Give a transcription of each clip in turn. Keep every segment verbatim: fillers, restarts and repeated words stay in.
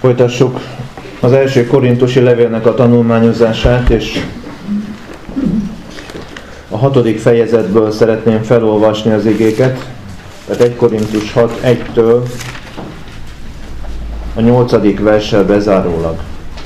Folytassuk az első korintusi levélnek a tanulmányozását, és a hatodik fejezetből szeretném felolvasni az igéket, tehát egy Korintus hat egytől a nyolcadik verssel bezárólag.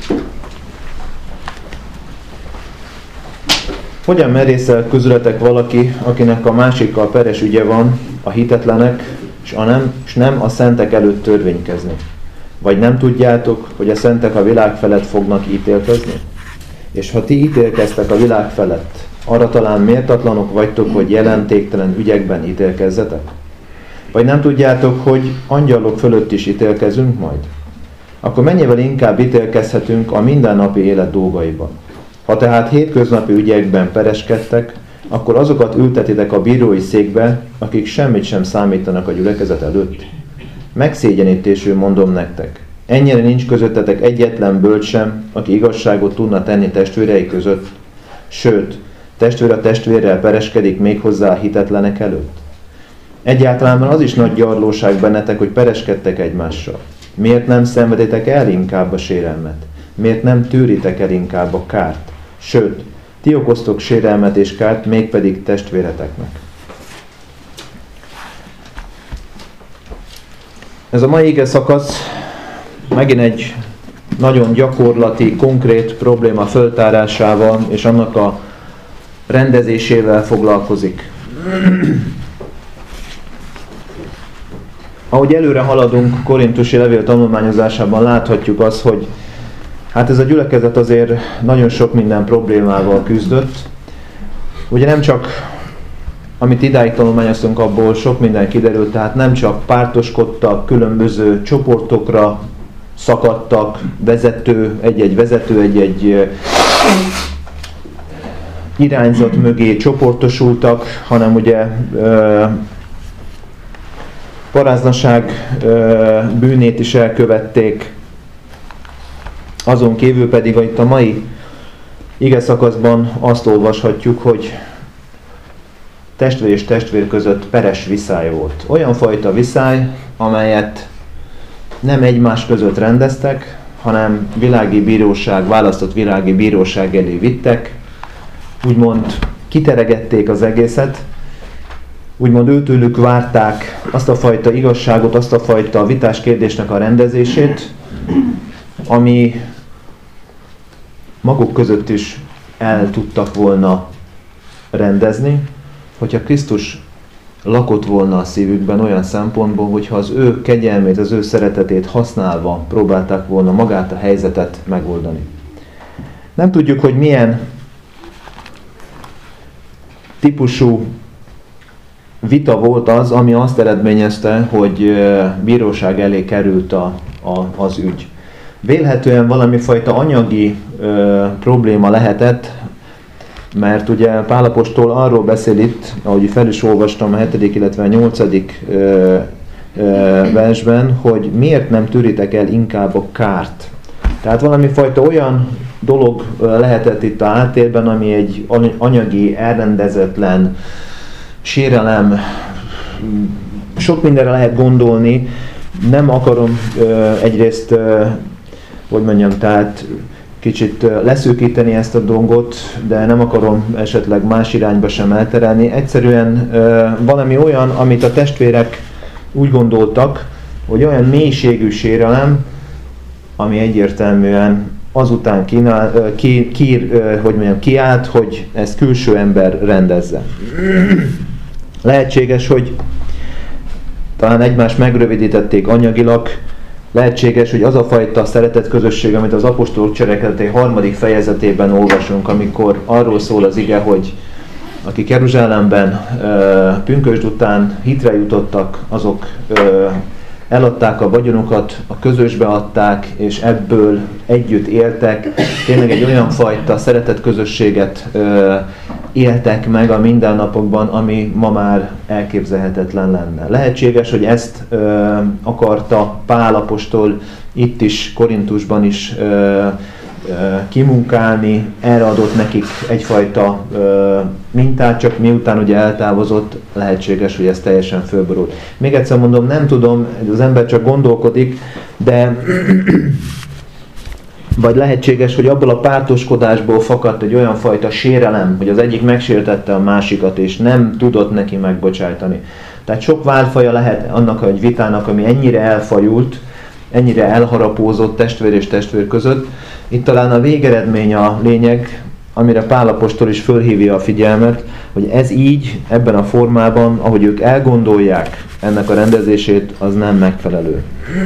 Hogyan merészel közületek valaki, akinek a másikkal peres ügye van, a hitetlenek, és, a nem, és nem a szentek előtt törvénykezni? Vagy nem tudjátok, hogy a szentek a világ felett fognak ítélkezni? És ha ti ítélkeztek a világ felett, arra talán méltatlanok vagytok, hogy jelentéktelen ügyekben ítélkezzetek? Vagy nem tudjátok, hogy angyalok fölött is ítélkezünk majd? Akkor mennyivel inkább ítélkezhetünk a mindennapi élet dolgaiban? Ha tehát hétköznapi ügyekben pereskedtek, akkor azokat ültetitek a bírói székbe, akik semmit sem számítanak a gyülekezet előtt. Megszégyenítésül mondom nektek, ennyire nincs közöttetek egyetlen bölcs sem, aki igazságot tudna tenni testvérei között. Sőt, testvér a testvérrel pereskedik méghozzá a hitetlenek előtt. Egyáltalán az is nagy gyarlóság bennetek, hogy pereskedtek egymással. Miért nem szenveditek el inkább a sérelmet? Miért nem tűritek el inkább a kárt? Sőt, ti okoztok sérelmet és kárt, mégpedig testvéreteknek. Ez a mai ige szakasz megint egy nagyon gyakorlati, konkrét probléma föltárásával és annak a rendezésével foglalkozik. Ahogy előre haladunk korintusi levél tanulmányozásában, láthatjuk azt, hogy hát ez a gyülekezet azért nagyon sok minden problémával küzdött. Ugye nem csak, amit idáig tanulmányoztunk, abból sok minden kiderült, tehát nem csak pártoskodtak, különböző csoportokra szakadtak, vezető, egy-egy vezető, egy-egy irányzat mögé csoportosultak, hanem ugye paráznaság bűnét is elkövették. Azon kívül pedig itt a mai ige szakaszban azt olvashatjuk, hogy testvér és testvér között peres viszály volt. Olyan fajta viszály, amelyet nem egymás között rendeztek, hanem világi bíróság, választott világi bíróság elé vittek, úgymond kiteregették az egészet, úgymond őtőlük várták azt a fajta igazságot, azt a fajta vitás kérdésnek a rendezését, ami maguk között is el tudtak volna rendezni, hogyha Krisztus lakott volna a szívükben olyan szempontból, hogyha az ő kegyelmét, az ő szeretetét használva próbálták volna magát a helyzetet megoldani. Nem tudjuk, hogy milyen típusú vita volt az, ami azt eredményezte, hogy bíróság elé került a, a, az ügy. Vélhetően valami fajta anyagi ö, probléma lehetett, mert ugye Pál apostol arról beszél itt, ahogy fel is olvastam a hetedik, illetve a nyolcadik ö, ö, versben, hogy miért nem tűritek el inkább a kárt. Tehát valami fajta olyan dolog lehetett itt a háttérben, ami egy anyagi, elrendezetlen sérelem, sok mindenre lehet gondolni, nem akarom ö, egyrészt, ö, hogy mondjam, tehát kicsit leszűkíteni ezt a dolgot, de nem akarom esetleg más irányba sem elterelni. Egyszerűen ö, valami olyan, amit a testvérek úgy gondoltak, hogy olyan mélységű sérelem, ami egyértelműen azután kínál, ki, ki, hogy mondjam, kiállt, hogy ezt külső ember rendezze. Lehetséges, hogy talán egymást megrövidítették anyagilag, lehetséges, hogy az a fajta szeretetközösség, amit az apostolok cselekedetei harmadik fejezetében olvasunk, amikor arról szól az ige, hogy akik Jeruzsálemben pünkösd után hitre jutottak, azok eladták a vagyonukat, a közösbe adták, és ebből együtt éltek. Tényleg egy olyan fajta szeretetközösséget éltek meg a mindennapokban, ami ma már elképzelhetetlen lenne. Lehetséges, hogy ezt ö, akarta Pál apostol itt is, Korintusban is ö, kimunkálni, erre adott nekik egyfajta mintát, csak miután ugye eltávozott, lehetséges, hogy ez teljesen fölborult. Még egyszer mondom, nem tudom, az ember csak gondolkodik, de vagy lehetséges, hogy abból a pártoskodásból fakadt egy olyan fajta sérelem, hogy az egyik megsértette a másikat, és nem tudott neki megbocsájtani. Tehát sok válfaja lehet annak egy vitának, ami ennyire elfajult, ennyire elharapózott testvér és testvér között. Itt talán a végeredmény a lényeg, amire Pál apostol is fölhívja a figyelmet, hogy ez így, ebben a formában, ahogy ők elgondolják ennek a rendezését, az nem megfelelő.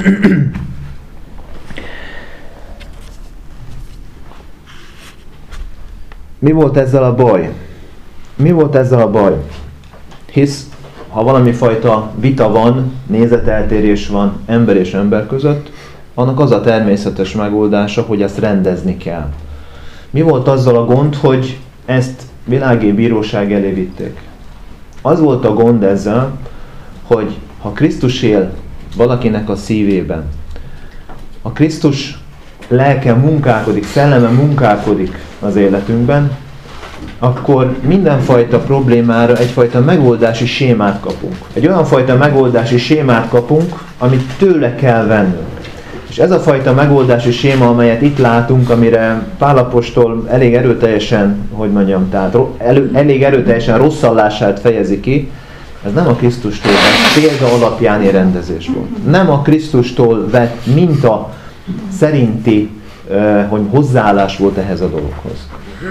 Mi volt ezzel a baj? Mi volt ezzel a baj? Hisz, ha valami fajta vita van, nézeteltérés van ember és ember között, annak az a természetes megoldása, hogy ezt rendezni kell. Mi volt azzal a gond, hogy ezt világi bíróság elé vitték? Az volt a gond ezzel, hogy ha Krisztus él valakinek a szívében, a Krisztus lelke munkálkodik, szelleme munkálkodik az életünkben, akkor mindenfajta problémára egyfajta megoldási sémát kapunk. Egy olyan fajta megoldási sémát kapunk, amit tőle kell vennünk. És ez a fajta megoldási séma, amelyet itt látunk, amire Pál apostol elég erőteljesen, hogy mondjam, tehát elő, elég erőteljesen rosszallását fejezi ki, ez nem a Krisztustól vett példa alapjáni rendezés volt. Nem a Krisztustól vett minta szerinti uh, hogy hozzáállás volt ehhez a dologhoz.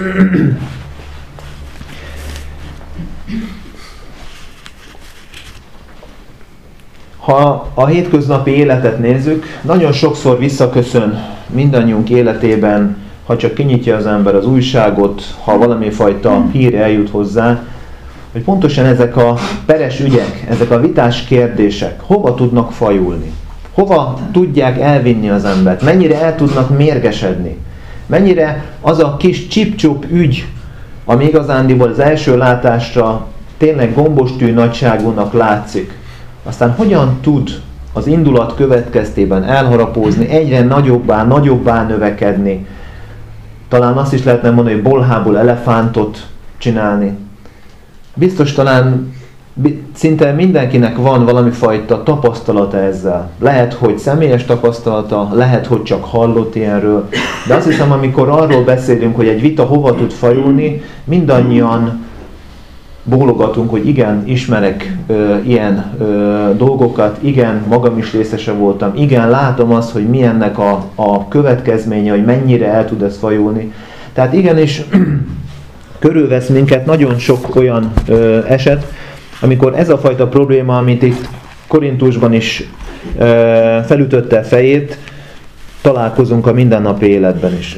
Ha a hétköznapi életet nézzük, nagyon sokszor visszaköszön mindannyiunk életében, ha csak kinyitja az ember az újságot, ha valami fajta hír eljut hozzá, hogy pontosan ezek a peres ügyek, ezek a vitás kérdések hova tudnak fajulni. Hova tudják elvinni az embert, mennyire el tudnak mérgesedni, mennyire az a kis csip-csup ügy, ami igazándiból az első látásra tényleg gombostű nagyságúnak látszik, aztán hogyan tud az indulat következtében elharapózni, egyre nagyobbá, nagyobbá növekedni, talán azt is lehetne mondani, hogy bolhából elefántot csinálni. Biztos talán szinte mindenkinek van valami fajta tapasztalata ezzel. Lehet, hogy személyes tapasztalata, lehet, hogy csak hallott ilyenről, de azt hiszem, amikor arról beszélünk, hogy egy vita hova tud fajulni, mindannyian bólogatunk, hogy igen, ismerek ö, ilyen ö, dolgokat, igen, magam is részese voltam, igen, látom azt, hogy mi ennek a, a következménye, hogy mennyire el tud ez fajulni. Tehát igenis körülvesz minket nagyon sok olyan ö, eset, amikor ez a fajta probléma, amit itt Korintusban is ö, felütötte a fejét, találkozunk a mindennapi életben is.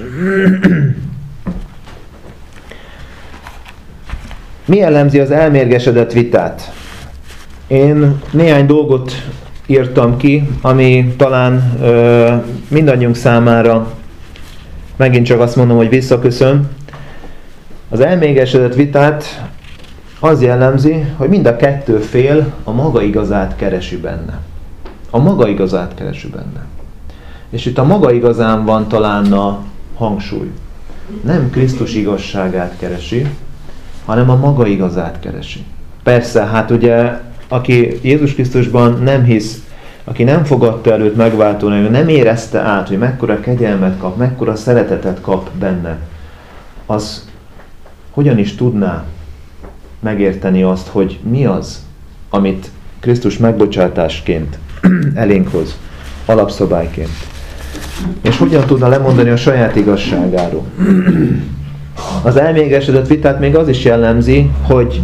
Mi jellemzi az elmérgesedett vitát? Én néhány dolgot írtam ki, ami talán ö, mindannyiunk számára, megint csak azt mondom, hogy visszaköszön. Az elmérgesedett vitát az jellemzi, hogy mind a kettő fél a maga igazát keresi benne. A maga igazát keresi benne. És itt a maga igazán van talán a hangsúly. Nem Krisztus igazságát keresi, hanem a maga igazát keresi. Persze, hát ugye, aki Jézus Krisztusban nem hisz, aki nem fogadta előtt megváltóan, ő nem érezte át, hogy mekkora kegyelmet kap, mekkora szeretetet kap benne, az hogyan is tudná megérteni azt, hogy mi az, amit Krisztus megbocsátásként elénk hoz, alapszabályként. És hogyan tudna lemondani a saját igazságáról. Az elmégesedett vitát még az is jellemzi, hogy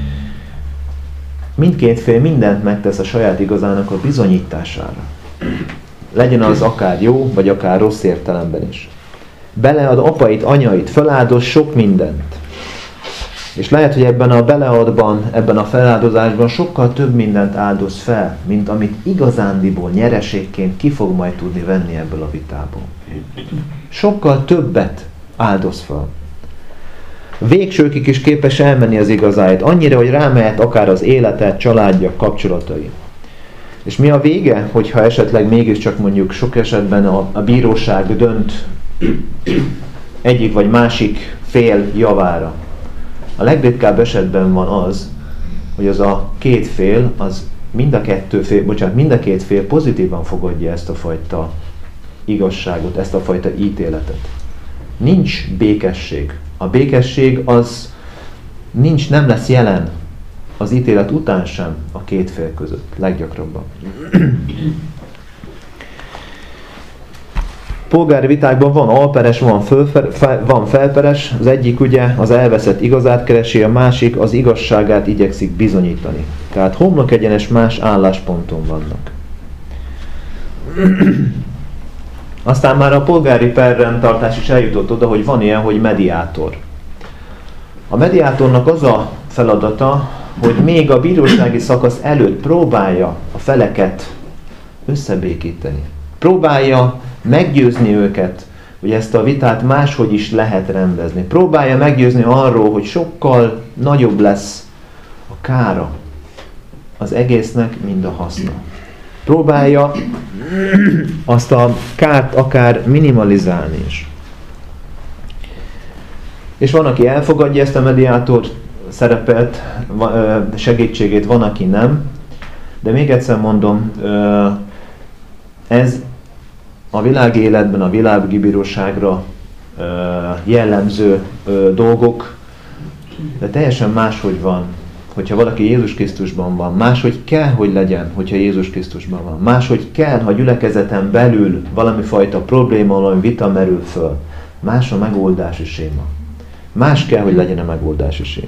mindkét fél mindent megtesz a saját igazának a bizonyítására. Legyen az akár jó, vagy akár rossz értelemben is. Belead apait, anyait, feláldoz sok mindent. És lehet, hogy ebben a beleadban, ebben a feláldozásban sokkal több mindent áldoz fel, mint amit igazándiból nyereségként ki fog majd tudni venni ebből a vitából. Sokkal többet áldoz fel. Végsőkig is képes elmenni az igazáért, annyira, hogy rámehet akár az élete, családja, kapcsolatai. És mi a vége, hogyha esetleg mégiscsak mondjuk sok esetben a, a bíróság dönt egyik vagy másik fél javára. A legritkább esetben van az, hogy az a két fél, az mind a kettő fél, bocsánat, mind a két fél pozitívan fogadja ezt a fajta igazságot, ezt a fajta ítéletet. Nincs békesség. A békesség az nincs, nem lesz jelen az ítélet után sem a két fél között, leggyakrabban. Polgári vitákban van alperes, van, fölfer, fel, van felperes, az egyik ugye az elveszett igazát keresi, a másik az igazságát igyekszik bizonyítani. Tehát homlok egyenes más állásponton vannak. Aztán már a polgári perrendtartás is eljutott oda, hogy van ilyen, hogy mediátor. A mediátornak az a feladata, hogy még a bírósági szakasz előtt próbálja a feleket összebékíteni. Próbálja meggyőzni őket, hogy ezt a vitát máshogy is lehet rendezni. Próbálja meggyőzni arról, hogy sokkal nagyobb lesz a kára az egésznek, mint a haszna. Próbálja azt a kárt akár minimalizálni is. És van, aki elfogadja ezt a mediátor szerepet, segítségét, van, aki nem. De még egyszer mondom, ez a világi életben, a világi bíróságra jellemző dolgok, de teljesen máshogy van, hogyha valaki Jézus Krisztusban van. Máshogy kell, hogy legyen, hogyha Jézus Krisztusban van. Máshogy kell, ha gyülekezeten belül valami fajta probléma, valami vita merül föl. Más a megoldási séma. Más kell, hogy legyen a megoldási séma.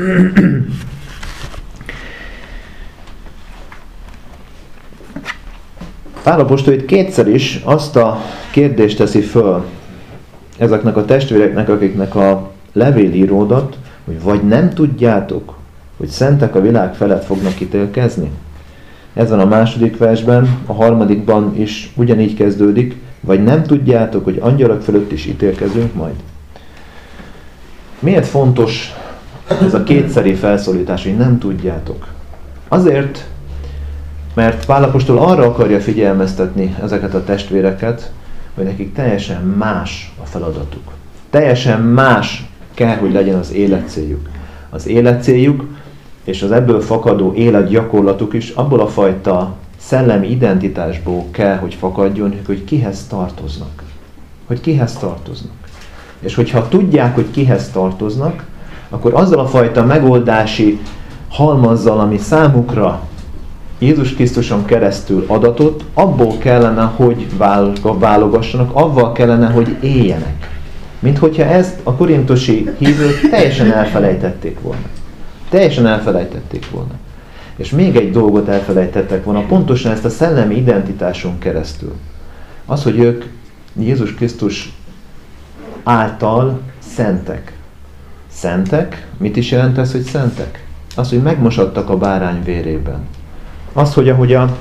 Pál apostol itt kétszer is azt a kérdést teszi föl ezeknek a testvéreknek, akiknek a levél íródott, hogy vagy nem tudjátok, hogy szentek a világ felett fognak ítélkezni. Ez van a második versben, a harmadikban is ugyanígy kezdődik, vagy nem tudjátok, hogy angyalok fölött is ítélkezünk majd. Miért fontos ez a kétszeri felszólítás, hogy nem tudjátok? Azért, mert Pál apostol arra akarja figyelmeztetni ezeket a testvéreket, hogy nekik teljesen más a feladatuk. Teljesen más kell, hogy legyen az életcéljuk. Az életcéljuk és az ebből fakadó életgyakorlatuk is abból a fajta szellemi identitásból kell, hogy fakadjon, hogy kihez tartoznak. Hogy kihez tartoznak. És hogyha tudják, hogy kihez tartoznak, akkor azzal a fajta megoldási halmazzal, ami számukra Jézus Krisztuson keresztül adatot, abból kellene, hogy válogassanak, avval kellene, hogy éljenek. Mint hogyha ezt a korintusi hívők teljesen elfelejtették volna. Teljesen elfelejtették volna. És még egy dolgot elfelejtettek volna, pontosan ezt a szellemi identitáson keresztül. Az, hogy ők Jézus Krisztus által szentek. Szentek? Mit is jelent ez, hogy szentek? Az, hogy megmosattak a bárány vérében. Az, hogy ahogy a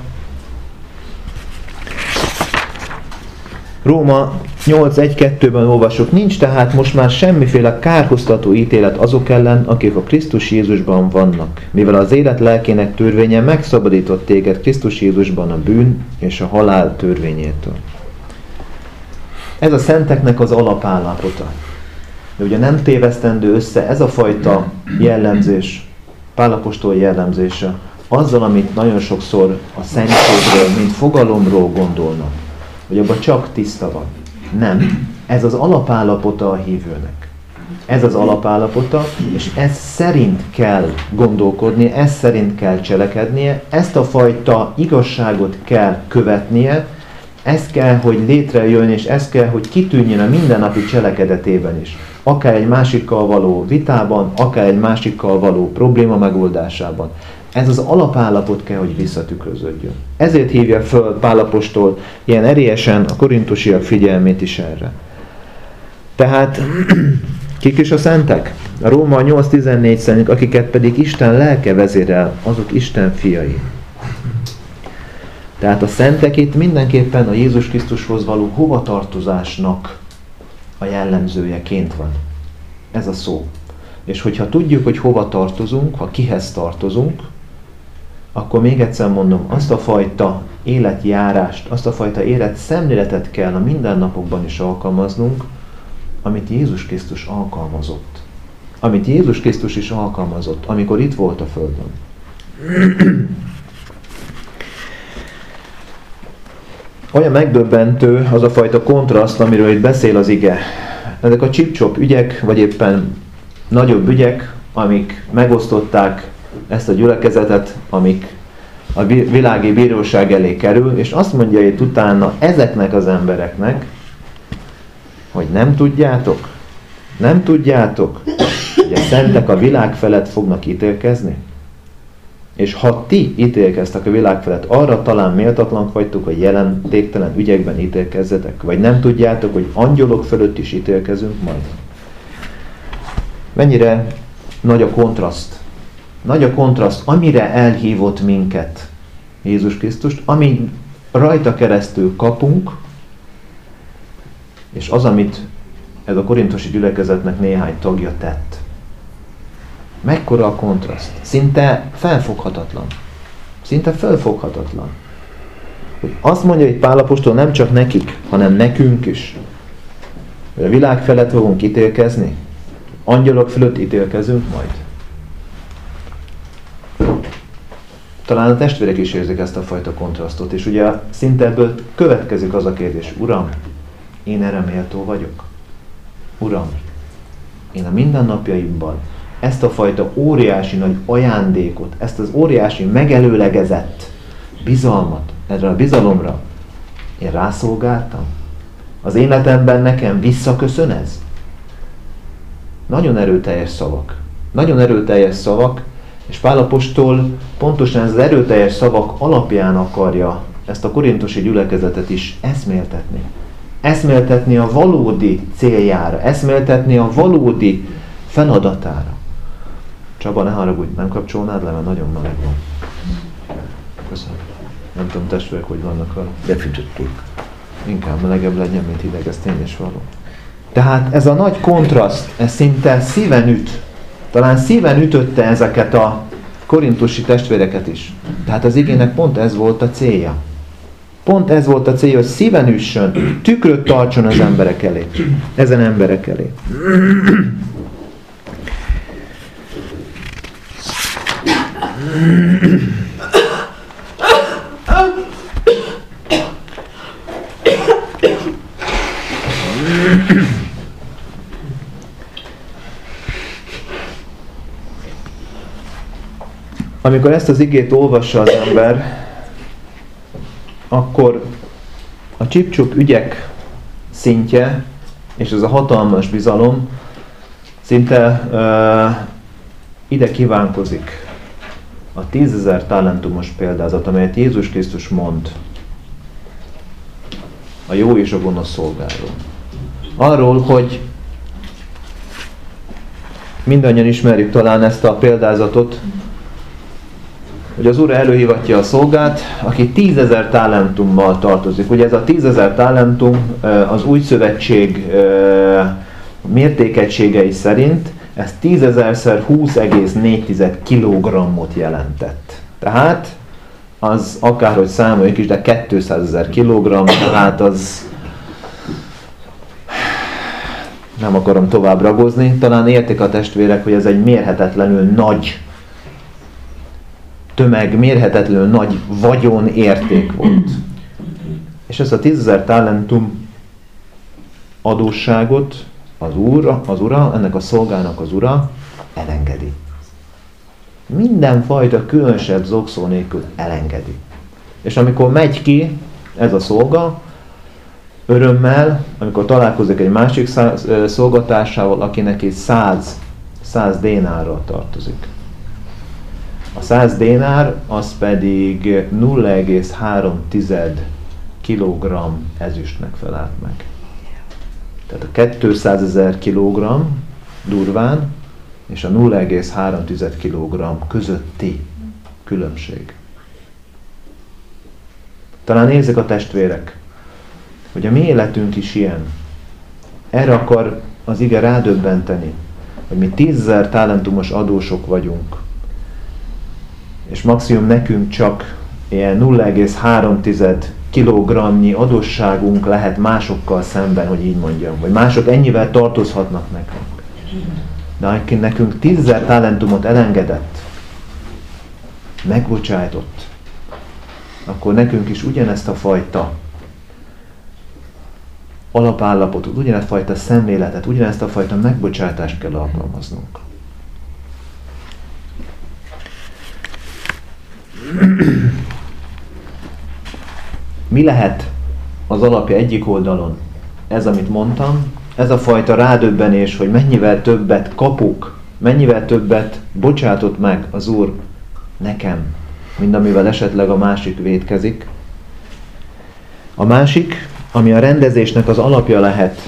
Róma nyolc egy kettőben olvasok, nincs tehát most már semmiféle kárhoztató ítélet azok ellen, akik a Krisztus Jézusban vannak, mivel az élet lelkének törvénye megszabadított téged Krisztus Jézusban a bűn és a halál törvényétől. Ez a szenteknek az alapállapota. De ugye nem tévesztendő össze ez a fajta jellemzés, Pál apostol jellemzése, azzal, amit nagyon sokszor a szentségről, mint fogalomról gondolnak, hogy abban csak tiszta van. Nem. Ez az alapállapota a hívőnek. Ez az alapállapota, és ez szerint kell gondolkodnie, ez szerint kell cselekednie, ezt a fajta igazságot kell követnie, ez kell, hogy létrejön, és ez kell, hogy kitűnjön a mindennapi cselekedetében is. Akár egy másikkal való vitában, akár egy másikkal való probléma megoldásában. Ez az alapállapot kell, hogy visszatükröződjön. Ezért hívja föl Pál apostol ilyen erélyesen a korintusiak figyelmét is erre. Tehát kik is a szentek? A Róma nyolc tizennégy szerint, akiket pedig Isten lelke vezérel, azok Isten fiai. Tehát a szentek itt mindenképpen a Jézus Krisztushoz való hovatartozásnak a jellemzőjeként van. Ez a szó. És hogyha tudjuk, hogy hova tartozunk, ha kihez tartozunk, akkor még egyszer mondom, azt a fajta életjárást, azt a fajta életszemléletet kell a mindennapokban is alkalmaznunk, amit Jézus Krisztus alkalmazott. Amit Jézus Krisztus is alkalmazott, amikor itt volt a földön. Olyan megdöbbentő az a fajta kontraszt, amiről itt beszél az ige. Ezek a csip-csop ügyek, vagy éppen nagyobb ügyek, amik megosztották ezt a gyülekezetet, amik a világi bíróság elé kerül, és azt mondja itt utána ezeknek az embereknek, hogy nem tudjátok, nem tudjátok, hogy a szentek a világ felett fognak ítélkezni? És ha ti ítélkeztek a világ felett, arra talán méltatlanok vagytok, hogy jelentéktelen ügyekben ítélkezzetek? Vagy nem tudjátok, hogy angyalok fölött is ítélkezünk majd? Mennyire nagy a kontraszt. Nagy a kontraszt, amire elhívott minket Jézus Krisztust, ami rajta keresztül kapunk, és az, amit ez a korintusi gyülekezetnek néhány tagja tett. Mekkora a kontraszt? Szinte felfoghatatlan. Szinte felfoghatatlan. Hogy azt mondja, hogy Pál apostol nem csak nekik, hanem nekünk is. Hogy a világ felett fogunk ítélkezni. Angyalok fölött ítélkezünk majd. Talán a testvérek is érzik ezt a fajta kontrasztot, és ugye szinte ebből következik az a kérdés, Uram, én erre méltó vagyok? Uram, én a mindennapjaimban ezt a fajta óriási nagy ajándékot, ezt az óriási megelőlegezett bizalmat, erre a bizalomra én rászolgáltam? Az életemben nekem visszaköszön ez? Nagyon erőteljes szavak. Nagyon erőteljes szavak, és Pál apostol pontosan ez az erőteljes szavak alapján akarja ezt a korintusi gyülekezetet is eszméltetni. Eszméltetni a valódi céljára, eszméltetni a valódi feladatára. Csaba, ne haragudj, nem kapcsolnád le, mert nagyon meleg van. Köszönöm. Nem tudom, testvérek, hogy vannak a... Befűtöttük. Inkább melegebb legyen, mint hideg, ez tény is való. Tehát ez a nagy kontraszt, ez szinte szíven üt. Talán szíven ütötte ezeket a korintusi testvéreket is. Tehát az igének pont ez volt a célja. Pont ez volt a célja, hogy szíven üssön, tükröt tartson az emberek elé. Ezen emberek elé. Amikor ezt az igét olvassa az ember, akkor a csip-csup ügyek szintje, és ez a hatalmas bizalom szinte uh, ide kívánkozik a tízezer talentumos példázat, amelyet Jézus Krisztus mond a jó és a gonosz szolgáról. Arról, hogy mindannyian ismerjük talán ezt a példázatot, hogy az Úr előhívatja a szolgát, aki tízezer talentummal tartozik. Ugye ez a tízezer talentum az új szövetség mértékegységei szerint ez tízezerszer húsz egész négy kilogrammot jelentett. Tehát az akárhogy számoljuk is, de kétszázezer kilogramm, tehát az nem akarom tovább ragozni. Talán értik a testvérek, hogy ez egy mérhetetlenül nagy tömeg, mérhetetlenül nagy vagyon érték volt. És ezt a tízezer talentum adósságot az úr, az ura, ennek a szolgának az ura elengedi. Mindenfajta különösebb zokszó nélkül elengedi. És amikor megy ki ez a szolga, örömmel, amikor találkozik egy másik szolgatársával, aki neki száz, száz dénárral tartozik. A száz dénár, az pedig nulla egész három kilogramm ezüstnek felelt meg. Tehát a kétszázezer kilogramm durván, és a nulla egész három kilogramm közötti különbség. Talán érzik a testvérek, hogy a mi életünk is ilyen. Erre akar az ige rádöbbenteni, hogy mi tízezer talentumos adósok vagyunk, és maximum nekünk csak ilyen nulla egész három kilogramnyi adósságunk lehet másokkal szemben, hogy így mondjam, vagy mások ennyivel tartozhatnak nekünk. De aki nekünk tízezer talentumot elengedett, megbocsájtott, akkor nekünk is ugyanezt a fajta alapállapotot, ugyanezt a fajta szemléletet, ugyanezt a fajta megbocsátást kell alkalmaznunk. Mi lehet az alapja egyik oldalon? Ez, amit mondtam, ez a fajta rádöbbenés, hogy mennyivel többet kapok, mennyivel többet bocsátott meg az Úr nekem, mint amivel esetleg a másik vétkezik. A másik, ami a rendezésnek az alapja lehet,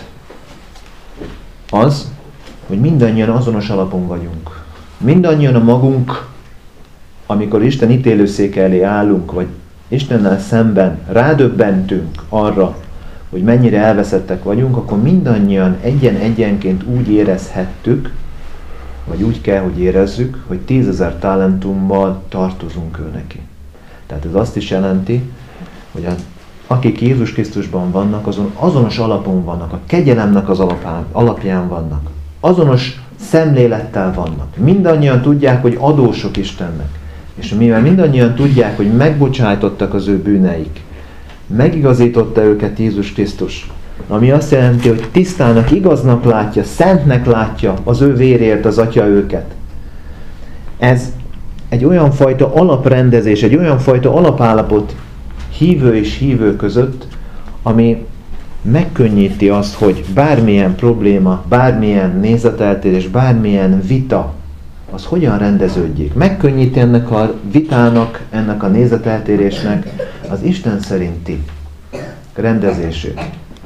az, hogy mindannyian azonos alapon vagyunk. Mindannyian a magunk, amikor Isten ítélőszéke elé állunk, vagy Istennel szemben rádöbbentünk arra, hogy mennyire elveszettek vagyunk, akkor mindannyian egyen-egyenként úgy érezhettük, vagy úgy kell, hogy érezzük, hogy tízezer talentummal tartozunk ő neki. Tehát ez azt is jelenti, hogy a, akik Jézus Krisztusban vannak, azon azonos alapon vannak, a kegyelemnek az alapán, alapján vannak. Azonos szemlélettel vannak. Mindannyian tudják, hogy adósok Istennek. És mivel mindannyian tudják, hogy megbocsájtottak az ő bűneik, megigazította őket Jézus Krisztus, ami azt jelenti, hogy tisztának, igaznak látja, szentnek látja az ő vérért az Atya őket. Ez egy olyan fajta alaprendezés, egy olyan fajta alapállapot hívő és hívő között, ami megkönnyíti azt, hogy bármilyen probléma, bármilyen nézeteltérés, bármilyen vita, az hogyan rendeződjék. Megkönnyíti ennek a vitának, ennek a nézeteltérésnek az Isten szerinti rendezését.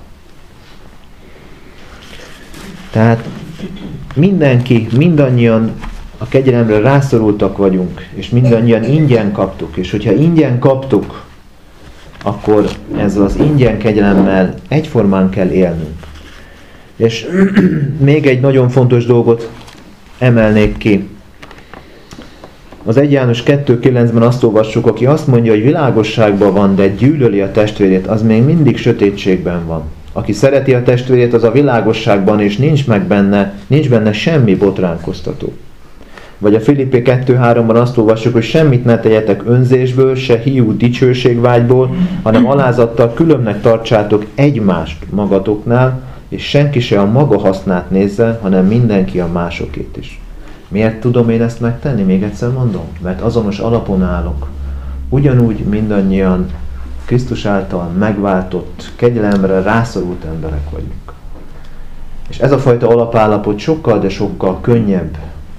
Tehát mindenki, mindannyian a kegyelemre rászorultak vagyunk, és mindannyian ingyen kaptuk, és hogyha ingyen kaptuk, akkor ezzel az ingyen kegyelemmel egyformán kell élnünk. És még egy nagyon fontos dolgot emelnék ki. Az egy János kettő kilencben azt olvassuk, aki azt mondja, hogy világosságban van, de gyűlöli a testvérét, az még mindig sötétségben van. Aki szereti a testvérét, az a világosságban, és nincs meg benne, nincs benne semmi botránkoztató. Vagy a Filipi kettő háromban azt olvassuk, hogy semmit ne tegyetek önzésből, se hiú dicsőségvágyból, hanem alázattal különnek tartsátok egymást magatoknál, és senki se a maga hasznát nézze, hanem mindenki a másokét is. Miért tudom én ezt megtenni? Még egyszer mondom. Mert azonos alapon állok. Ugyanúgy mindannyian Krisztus által megváltott, kegyelemre rászorult emberek vagyunk. És ez a fajta alapállapot sokkal, de sokkal könnyebb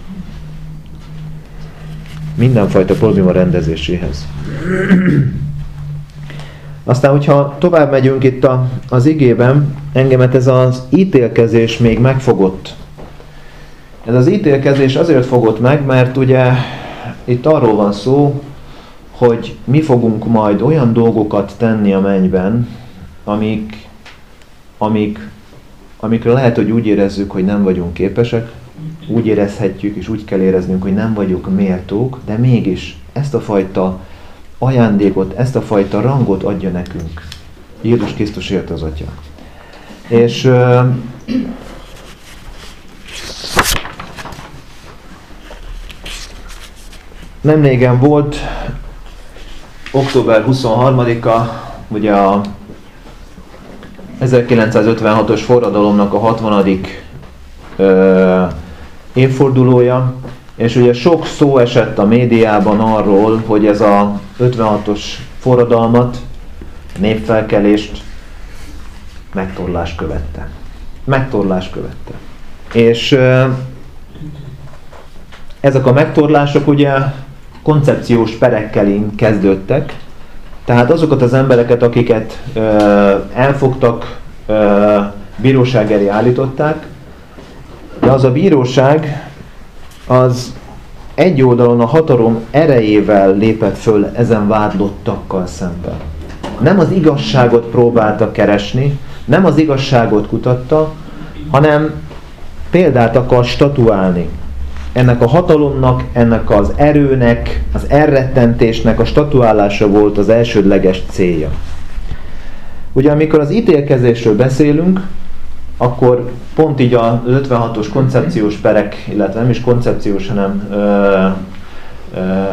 mindenfajta probléma rendezéséhez. Aztán, hogyha tovább megyünk itt a, az igében, engemet ez az ítélkezés még megfogott. Ez az ítélkezés azért fogott meg, mert ugye itt arról van szó, hogy mi fogunk majd olyan dolgokat tenni a mennyben, amik, amik, amikre lehet, hogy úgy érezzük, hogy nem vagyunk képesek, úgy érezhetjük, és úgy kell éreznünk, hogy nem vagyunk méltók, de mégis ezt a fajta ajándékot, ezt a fajta rangot adja nekünk Jézus Krisztusért az Atya. És uh, nem régen volt, október huszonharmadika, ugye a ezerkilencszázötvenhatos forradalomnak a hatvanadik Uh, évfordulója, és ugye sok szó esett a médiában arról, hogy ez a ötvenhatos forradalmat, népfelkelést megtorlás követte. Megtorlás követte. És uh, ezek a megtorlások ugye koncepciós perekkel kezdődtek, tehát azokat az embereket, akiket uh, elfogtak, uh, bíróság elé állították, de az a bíróság az egy oldalon a hatalom erejével lépett föl ezen vádlottakkal szemben. Nem az igazságot próbálta keresni, nem az igazságot kutatta, hanem példát akar statuálni. Ennek a hatalomnak, ennek az erőnek, az elrettentésnek a statuálása volt az elsődleges célja. Ugye amikor az ítélkezésről beszélünk, akkor pont így az ötvenhatos koncepciós perek, illetve nem is koncepciós, hanem ö, ö,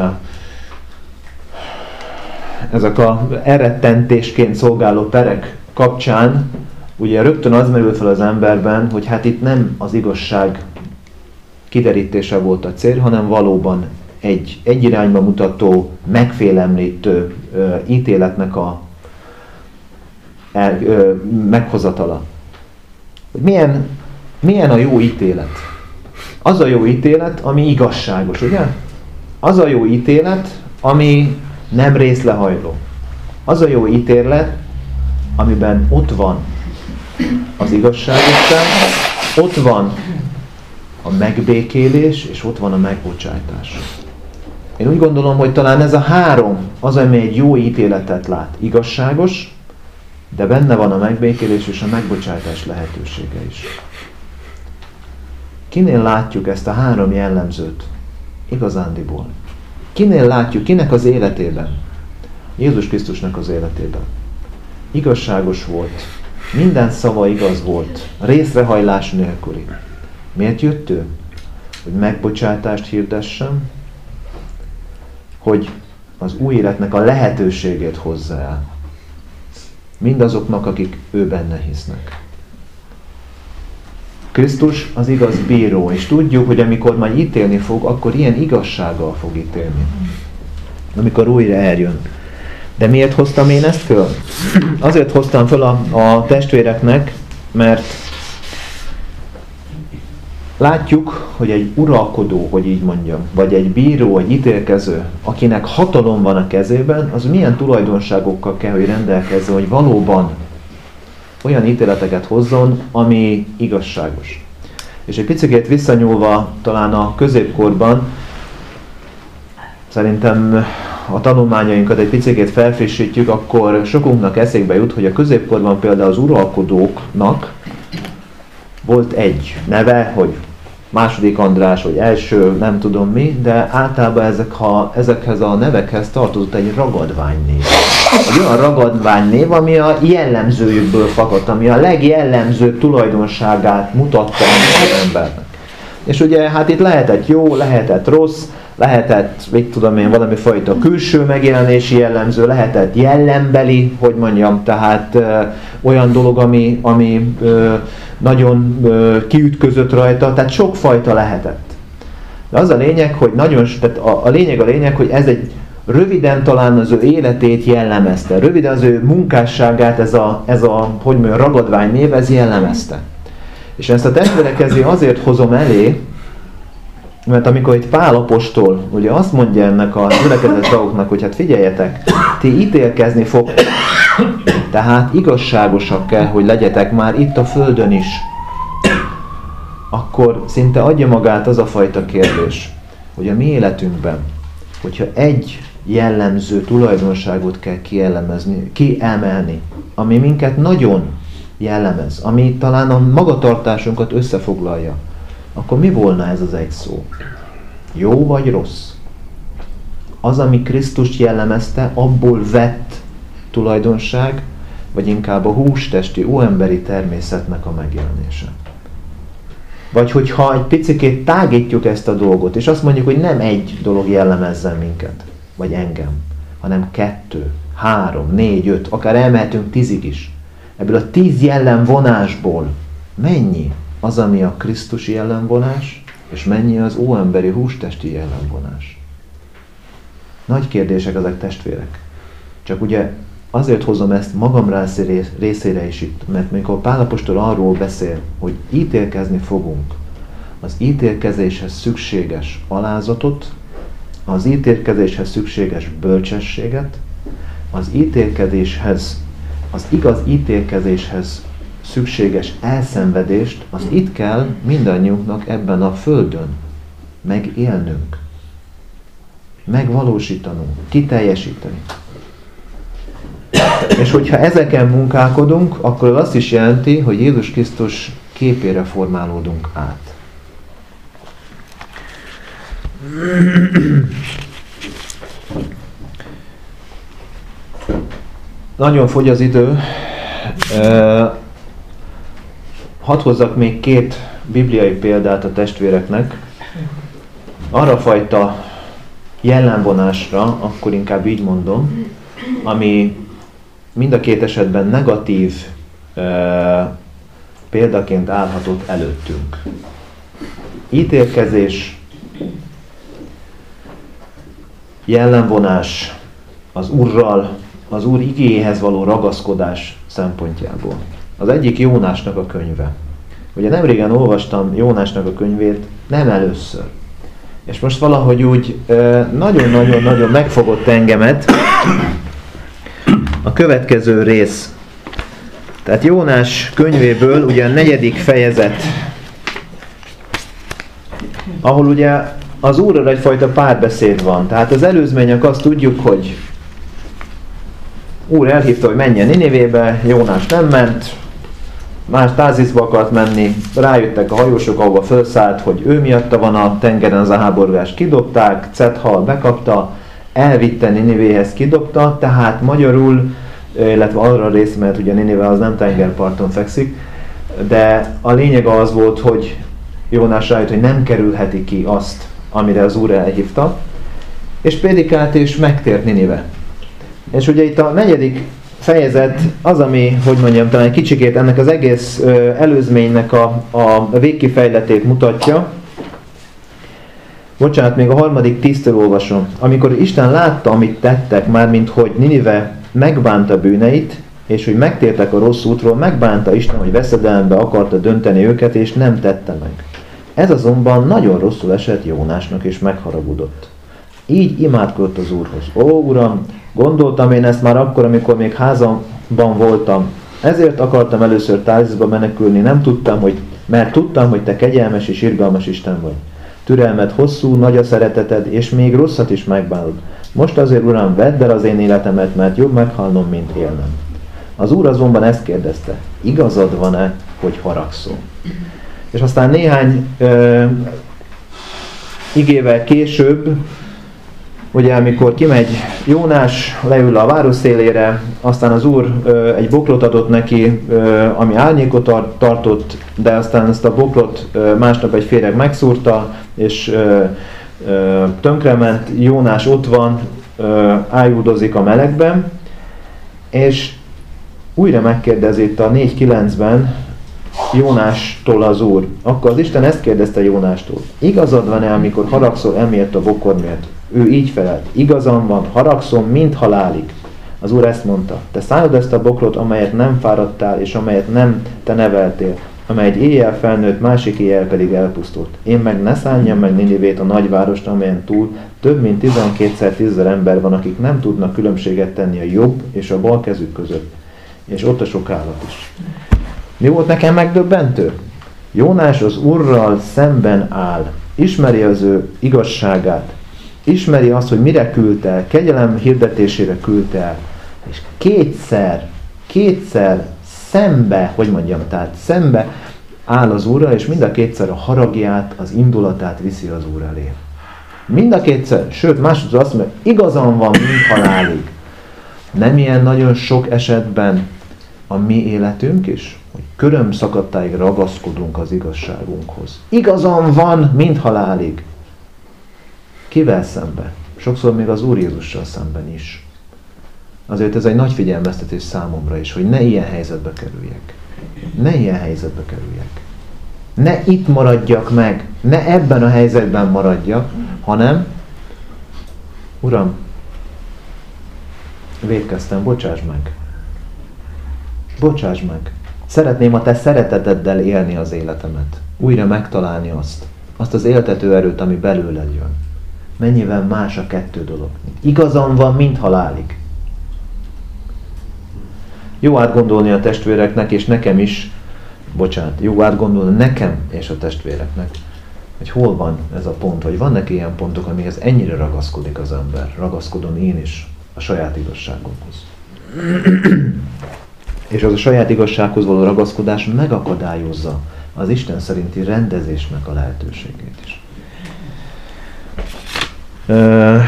ezek a elrettentésként szolgáló perek kapcsán ugye rögtön az merül fel az emberben, hogy hát itt nem az igazság kiderítése volt a cél, hanem valóban egy, egy irányba mutató, megfélemlítő ö, ítéletnek a el, ö, meghozatala. Hogy milyen, milyen a jó ítélet? Az a jó ítélet, ami igazságos, ugye? Az a jó ítélet, ami nem részlehajló. Az a jó ítélet, amiben ott van az igazságosság, ott van a megbékélés, és ott van a megbocsátás. Én úgy gondolom, hogy talán ez a három az, ami egy jó ítéletet lát. Igazságos, de benne van a megbékélés és a megbocsátás lehetősége is. Kinél látjuk ezt a három jellemzőt igazándiból? Kinél látjuk, kinek az életében? Jézus Krisztusnak az életében. Igazságos volt. Minden szava igaz volt. Részrehajlás nélküli. Miért jött ő? Hogy megbocsátást hirdessen, hogy az új életnek a lehetőségét hozza el. Mindazoknak, akik ő benne hisznek. Krisztus az igaz bíró, és tudjuk, hogy amikor majd ítélni fog, akkor ilyen igazsággal fog ítélni. Amikor újra eljön. De miért hoztam én ezt föl? Azért hoztam föl a, a testvéreknek, mert látjuk, hogy egy uralkodó, hogy így mondjam, vagy egy bíró, egy ítélkező, akinek hatalom van a kezében, az milyen tulajdonságokkal kell, hogy rendelkezzen, hogy valóban olyan ítéleteket hozzon, ami igazságos. És egy picit visszanyúlva talán a középkorban, szerintem a tanulmányainkat egy picit felfrissítjük, akkor sokunknak eszébe jut, hogy a középkorban például az uralkodóknak volt egy neve, hogy második András, vagy első, nem tudom mi, de általában ezek, ha, ezekhez a nevekhez tartozott egy ragadványnév. Egy olyan ragadványnév, ami a jellemzőjükből fakadt, ami a legjellemzőbb tulajdonságát mutatta az embernek. És ugye hát itt lehetett jó, lehetett rossz, lehetett, mit tudom én, valami fajta külső megjelenési jellemző, lehetett jellembeli, hogy mondjam, tehát ö, olyan dolog, ami, ami ö, nagyon ö, kiütközött rajta, tehát sokfajta lehetett. De az a lényeg, hogy nagyon, tehát a, a lényeg a lényeg, hogy ez egy röviden talán az ő életét jellemezte, röviden az ő munkásságát ez a, ez a hogy mondjam, ragadványnév, ez jellemezte. És ezt a testvérek azért hozom elé, mert amikor itt Pál apostol ugye azt mondja ennek a gyülekezett tagoknak, hogy hát figyeljetek, ti ítélkezni fog, tehát igazságosak kell, hogy legyetek már itt a földön is, akkor szinte adja magát az a fajta kérdés, hogy a mi életünkben, hogyha egy jellemző tulajdonságot kell kielemezni, kiemelni, ami minket nagyon jellemez, ami talán a magatartásunkat összefoglalja, akkor mi volna ez az egy szó? Jó vagy rossz? Az, ami Krisztust jellemezte, abból vett tulajdonság, vagy inkább a hústesti, óemberi természetnek a megjelenése? Vagy hogyha egy picikét tágítjuk ezt a dolgot, és azt mondjuk, hogy nem egy dolog jellemezzen minket, vagy engem, hanem kettő, három, négy, öt, akár elmehetünk tízig is. Ebből a tíz jellemvonásból mennyi az, ami a krisztusi jellemvonás, és mennyi az óemberi hústesti jellemvonás? Nagy kérdések ezek, testvérek. Csak ugye azért hozom ezt magam részére is itt, mert amikor Pál apostol arról beszél, hogy ítélkezni fogunk, az ítélkezéshez szükséges alázatot, az ítélkezéshez szükséges bölcsességet, az ítélkezéshez, az igaz ítélkezéshez szükséges elszenvedést, az itt kell mindannyiunknak ebben a földön megélnünk, megvalósítanunk, kiteljesíteni. És hogyha ezeken munkálkodunk, akkor az azt is jelenti, hogy Jézus Krisztus képére formálódunk át. Nagyon fogy az idő, Hadd hozzak még két bibliai példát a testvéreknek. Arra fajta jellemvonásra, akkor inkább így mondom, ami mind a két esetben negatív e, példaként állhatott előttünk. Ítélkezés, jellemvonás az Úrral, az Úr igéjéhez való ragaszkodás szempontjából. Az egyik Jónásnak a könyve. Ugye nemrégen olvastam Jónásnak a könyvét, nem először. És most valahogy úgy nagyon-nagyon-nagyon megfogott engemet a következő rész. Tehát Jónás könyvéből ugye a negyedik fejezet, ahol ugye az Úrral egyfajta párbeszéd van. Tehát az előzmények azt tudjuk, hogy Úr elhívta, hogy menjen Ninivébe, Jónás nem ment, más Tárziszba akart menni, rájöttek a hajósok, ahova felszállt, hogy ő miatta van a tengeren az a háborgás, kidobták, Cethal bekapta, elvitte Ninivéhez, kidobta, tehát magyarul, illetve arra a rész, mert ugye Ninive az nem tengerparton fekszik, de a lényeg az volt, hogy Jónás rájött, hogy nem kerülheti ki azt, amire az Úr elhívta, és prédikált és megtért Ninive. És ugye itt a negyedik fejezet az, ami, hogy mondjam, talán egy kicsikét ennek az egész ö, előzménynek a, a végkifejletét mutatja. Bocsánat, még a harmadik tíztől olvasom. Amikor Isten látta, amit tettek, mármint hogy Ninive megbánta bűneit, és hogy megtértek a rossz útról, megbánta Isten, hogy veszedelembe akarta dönteni őket, és nem tette meg. Ez azonban nagyon rosszul esett Jónásnak, és megharagudott. Így imádkozott az Úrhoz. Ó, Uram, gondoltam én ezt már akkor, amikor még házamban voltam. Ezért akartam először Tárziszba menekülni, nem tudtam, hogy, mert tudtam, hogy te kegyelmes és irgalmas Isten vagy. Türelmed hosszú, nagy a szereteted, és még rosszat is megbánod. Most azért, Uram, vedd el az én életemet, mert jobb meghalnom, mint élnem. Az Úr azonban ezt kérdezte, igazad van-e, hogy haragszol? És aztán néhány ö, igével később, ugye amikor kimegy Jónás, leül a város szélére, aztán az Úr ö, egy bokrot adott neki, ö, ami árnyékot tartott, de aztán ezt a bokrot ö, másnap egy féreg megszúrta, és ö, ö, tönkrement, Jónás ott van, ö, ájúdozik a melegben, és újra megkérdezi itt a négy kilencben Jónástól az Úr. Akkor az Isten ezt kérdezte Jónástól. Igazad van-e, amikor haragszol emiatt a bokor miatt? Ő így felelt. Igazam van, haragszom, mint halálig. Az Úr ezt mondta. Te szállod ezt a bokrot, amelyet nem fáradtál, és amelyet nem te neveltél, amely egy éjjel felnőtt, másik éjjel pedig elpusztult. Én meg ne szálljam meg Ninivét, a nagyvárost, amelyen túl több mint tizenkétszer tízezer ember van, akik nem tudnak különbséget tenni a jobb és a bal kezük között. És ott a sok állat is. Mi volt nekem megdöbbentő? Jónás az Úrral szemben áll. Ismeri az ő igazságát. Ismeri azt, hogy mire küldte el. Kegyelem hirdetésére küldte el. És kétszer, kétszer szembe, hogy mondjam, tehát szembe áll az Úrral, és mind a kétszer a haragját, az indulatát viszi az Úr elé. Mind a kétszer, sőt, másodszor azt mondja, igazam van, mint halálig. Nem ilyen nagyon sok esetben a mi életünk is, hogy körömszakadtáig ragaszkodunk az igazságunkhoz. Igazam van, mint halálig. Kivel szemben? Sokszor még az Úr Jézussal szemben is. Azért ez egy nagy figyelmeztetés számomra is, hogy ne ilyen helyzetbe kerüljek. Ne ilyen helyzetbe kerüljek. Ne itt maradjak meg, ne ebben a helyzetben maradjak, hanem Uram, vétkeztem, bocsáss meg. Bocsáss meg. Szeretném a te szereteteddel élni az életemet. Újra megtalálni azt. Azt az éltető erőt, ami belőled jön. Mennyivel más a kettő dolog. Igazam van, mint halálig. Jó átgondolni a testvéreknek, és nekem is, bocsánat, jó átgondolni nekem és a testvéreknek, hogy hol van ez a pont, vagy vannak ilyen pontok, amihez ennyire ragaszkodik az ember. Ragaszkodom én is a saját igazságomhoz. És az a saját igazsághoz való ragaszkodás megakadályozza az Isten szerinti rendezésnek a lehetőségét is. Uh,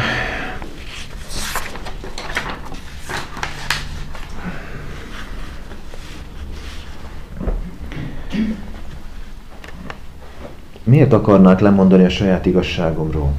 Miért akarnák lemondani a saját igazságomról?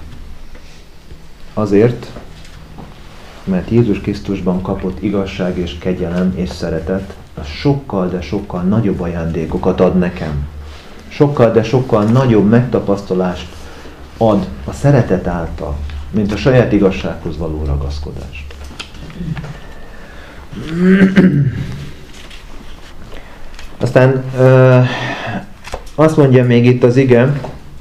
Azért, mert Jézus Krisztusban kapott igazság és kegyelem és szeretet, az sokkal, de sokkal nagyobb ajándékokat ad nekem. Sokkal, de sokkal nagyobb megtapasztalást ad a szeretet által, mint a saját igazsághoz való ragaszkodás. Aztán ö, azt mondja még itt az ige,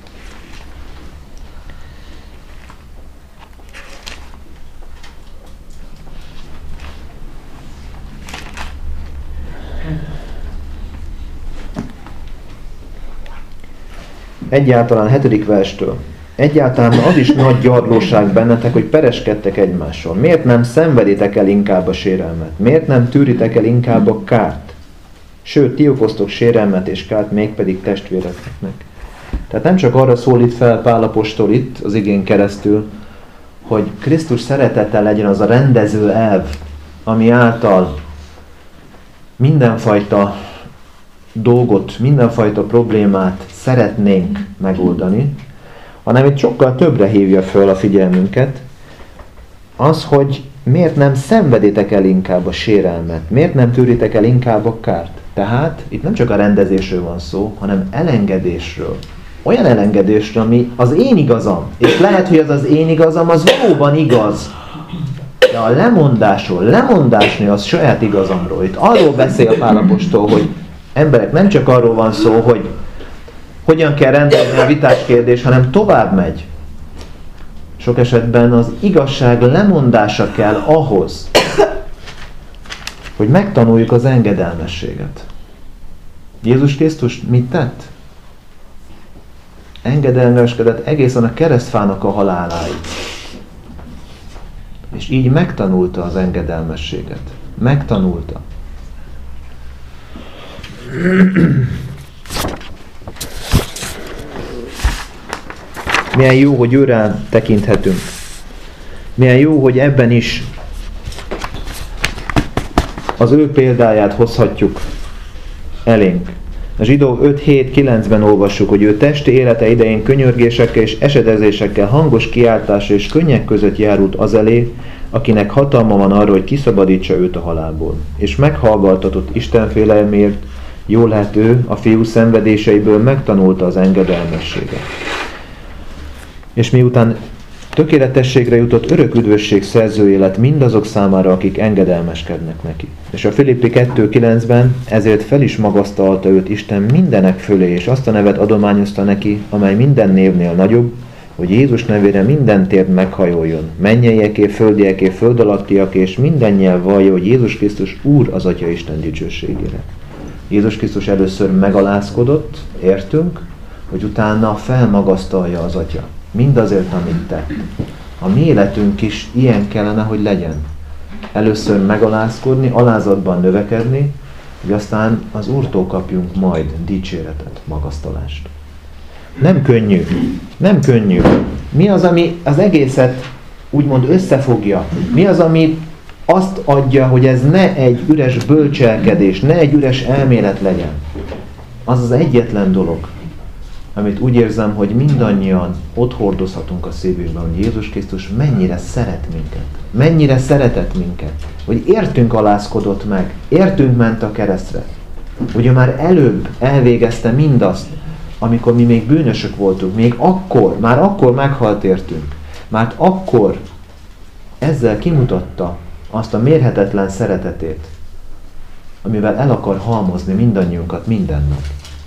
egyáltalán hetedik verstől. Egyáltalán az is nagy gyarlóság bennetek, hogy pereskedtek egymással. Miért nem szenveditek el inkább a sérelmet? Miért nem tűritek el inkább a kárt? Sőt, ti okoztok sérelmet és kárt, mégpedig testvéreknek. Tehát nem csak arra szólít fel Pál apostol itt az igén keresztül, hogy Krisztus szeretete legyen az a rendező elv, ami által mindenfajta dolgot, mindenfajta problémát szeretnénk megoldani, hanem itt sokkal többre hívja föl a figyelmünket, az, hogy miért nem szenveditek el inkább a sérelmet, miért nem tűritek el inkább a kárt. Tehát itt nem csak a rendezésről van szó, hanem elengedésről. Olyan elengedésről, ami az én igazam. És lehet, hogy az az én igazam, az valóban igaz. De a lemondásról, lemondásni az saját igazamról. Itt arról beszél Pál apostol, hogy emberek, nem csak arról van szó, hogy hogyan kell rendezni a vitás kérdés, hanem tovább megy. Sok esetben az igazság lemondása kell ahhoz, hogy megtanuljuk az engedelmességet. Jézus Krisztus mit tett? Engedelmeskedett egészen a keresztfának a haláláig. És így megtanulta az engedelmességet. Megtanulta. Milyen jó, hogy őrá tekinthetünk. Milyen jó, hogy ebben is az ő példáját hozhatjuk elénk. A Zsidó öt hét kilencben olvassuk, hogy ő testi élete idején könyörgésekkel és esedezésekkel, hangos kiáltás és könnyek között járult az elé, akinek hatalma van arra, hogy kiszabadítsa őt a halálból. És meghallgattatott Isten félelmért, jól lehet ő a fiú szenvedéseiből megtanulta az engedelmességet. És miután tökéletességre jutott, örök üdvösség szerzője lett mindazok számára, akik engedelmeskednek neki. És a Filippi kettő kilencben ezért fel is magasztalta őt Isten mindenek fölé, és azt a nevet adományozta neki, amely minden névnél nagyobb, hogy Jézus nevére minden térd meghajoljon, mennyeieké, földieké, föld alattiaké, és minden nyelv vallja, hogy Jézus Krisztus Úr az Atya Isten dicsőségére. Jézus Krisztus először megalázkodott, értünk, hogy utána felmagasztalja az Atya. Mindazért, amit tett. A mi életünk is ilyen kellene, hogy legyen. Először megalázkodni, alázatban növekedni, hogy aztán az Úrtól kapjunk majd dicséretet, magasztalást. Nem könnyű. Nem könnyű. Mi az, ami az egészet úgymond összefogja? Mi az, ami azt adja, hogy ez ne egy üres bölcselkedés, ne egy üres elmélet legyen? Az az egyetlen dolog, amit úgy érzem, hogy mindannyian ott hordozhatunk a szívünkben, hogy Jézus Krisztus mennyire szeret minket. Mennyire szeretett minket. Hogy értünk alázkodott meg. Értünk ment a keresztre. Hogy ő már előbb elvégezte mindazt, amikor mi még bűnösök voltunk. Még akkor, már akkor meghalt értünk. Már akkor ezzel kimutatta azt a mérhetetlen szeretetét, amivel el akar halmozni mindannyiunkat minden nap.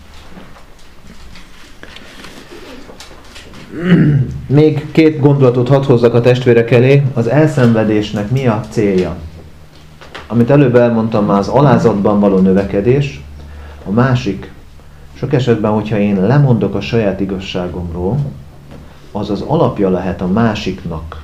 Még két gondolatot hadd hozzak a testvérek elé. Az elszenvedésnek mi a célja? Amit előbb elmondtam, már az alázatban való növekedés. A másik, sok esetben, hogyha én lemondok a saját igazságomról, az az alapja lehet a másiknak.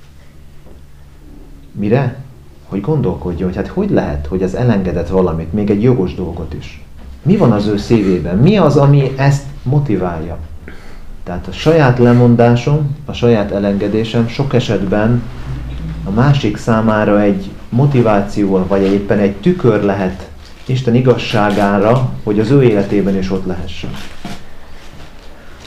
Mire? Hogy gondolkodjon, hogy hát hogy lehet, hogy ez elengedett valamit, még egy jogos dolgot is. Mi van az ő szívében? Mi az, ami ezt motiválja? Tehát a saját lemondásom, a saját elengedésem sok esetben a másik számára egy motiváció, vagy éppen egy tükör lehet Isten igazságára, hogy az ő életében is ott lehessen.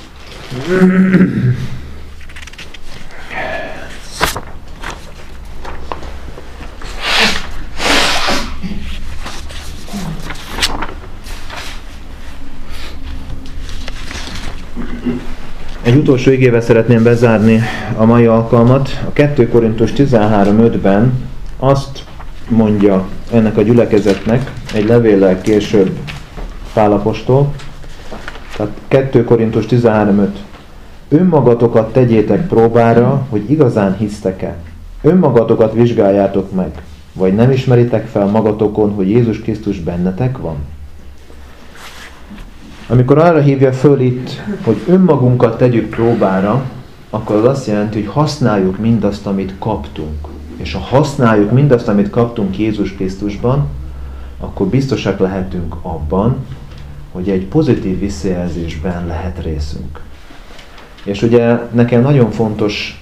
Egy utolsó igével szeretném bezárni a mai alkalmat. A kettő Korintus tizenhárom ötben azt mondja ennek a gyülekezetnek, egy levéllel később Pál apostol, tehát kettő Korintus tizenhárom öt. Önmagatokat tegyétek próbára, hogy igazán hisztek-e. Önmagatokat vizsgáljátok meg, vagy nem ismeritek fel magatokon, hogy Jézus Krisztus bennetek van? Amikor arra hívja föl itt, hogy önmagunkat tegyük próbára, akkor az azt jelenti, hogy használjuk mindazt, amit kaptunk. És ha használjuk mindazt, amit kaptunk Jézus Krisztusban, akkor biztosak lehetünk abban, hogy egy pozitív visszajelzésben lehet részünk. És ugye nekem nagyon fontos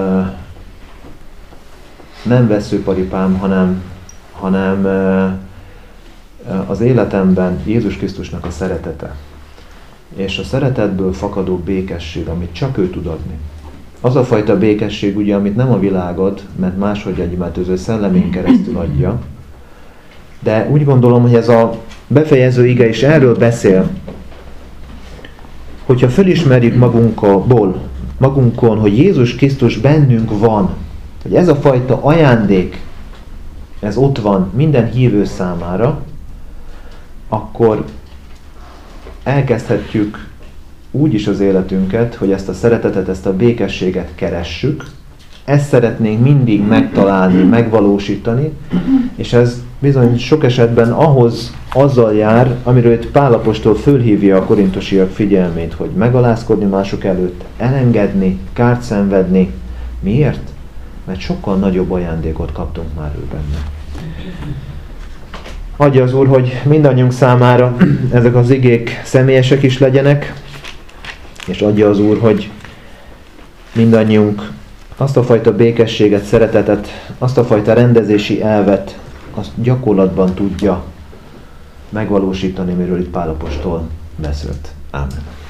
nem veszőparipám, hanem, hanem az életemben Jézus Krisztusnak a szeretete. És a szeretetből fakadó békesség, amit csak ő tud adni. Az a fajta békesség, ugye, amit nem a világ ad, mert máshogy egy, mert az ő szellemén keresztül adja. De úgy gondolom, hogy ez a befejező ige is erről beszél, hogyha felismerjük magunkból, magunkon, hogy Jézus Krisztus bennünk van, hogy ez a fajta ajándék, ez ott van minden hívő számára, akkor elkezdhetjük úgy is az életünket, hogy ezt a szeretetet, ezt a békességet keressük, ezt szeretnénk mindig megtalálni, megvalósítani, és ez bizony sok esetben ahhoz, azzal jár, amiről itt Pál apostol fölhívja a korintosiak figyelmét, hogy megalázkodni mások előtt, elengedni, kárt szenvedni. Miért? Mert sokkal nagyobb ajándékot kaptunk már ő benne. Adja az Úr, hogy mindannyiunk számára ezek az igék személyesek is legyenek, és adja az Úr, hogy mindannyiunk azt a fajta békességet, szeretetet, azt a fajta rendezési elvet, azt gyakorlatban tudja megvalósítani, miről itt Pál apostol beszélt. Ámen.